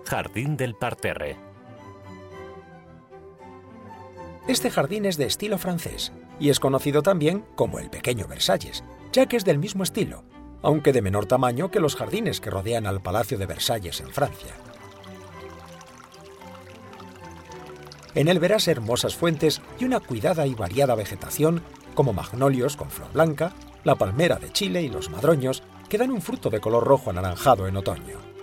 Jardín del Parterre. Este jardín es de estilo francés y es conocido también como el Pequeño Versalles, ya que es del mismo estilo, aunque de menor tamaño que los jardines que rodean al Palacio de Versalles en Francia. En él verás hermosas fuentes y una cuidada y variada vegetación como magnolios con flor blanca, la palmera de Chile y los madroños, que dan un fruto de color rojo anaranjado en otoño.